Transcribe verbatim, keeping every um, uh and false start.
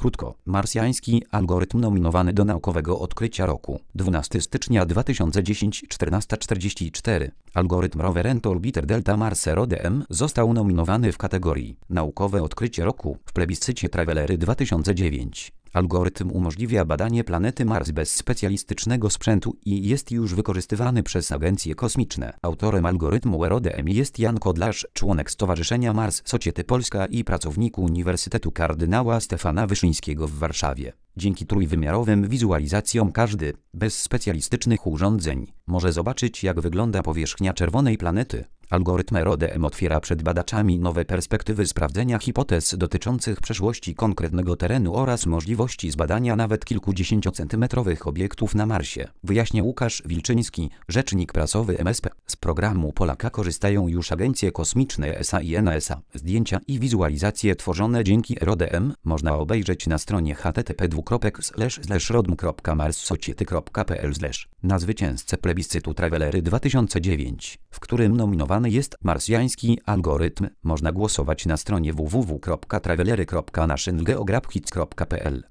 Krótko, marsjański algorytm nominowany do naukowego odkrycia roku. dwunastego stycznia dwa tysiące dziesiątego, czternasta czterdzieści cztery. Algorytm Rover and Orbiter Delta Mars R O D M został nominowany w kategorii Naukowe odkrycie roku w plebiscycie Travellery dwa tysiące dziewięć. Algorytm umożliwia badanie planety Mars bez specjalistycznego sprzętu i jest już wykorzystywany przez agencje kosmiczne. Autorem algorytmu R O D M jest Jan Kodlarz, członek Stowarzyszenia Mars Society Polska i pracownik Uniwersytetu Kardynała Stefana Wyszyńskiego w Warszawie. Dzięki trójwymiarowym wizualizacjom każdy, bez specjalistycznych urządzeń, może zobaczyć, jak wygląda powierzchnia czerwonej planety. Algorytm R O D M otwiera przed badaczami nowe perspektywy sprawdzenia hipotez dotyczących przeszłości konkretnego terenu oraz możliwości zbadania nawet kilkudziesięciocentymetrowych obiektów na Marsie, wyjaśnia Łukasz Wilczyński, rzecznik prasowy M S P. Z programu Polaka korzystają już agencje kosmiczne E S A i N A S A. Zdjęcia i wizualizacje tworzone dzięki R O D M można obejrzeć na stronie h t t p dwukropek slash slash rodm kropka mars society kropka p l slash. Na zwycięzcę plebiscytu Travellery dwa tysiące dziewięć, w którym nominowany jest marsjański algorytm, można głosować na stronie w w w kropka travellery kropka national geographic kropka p l.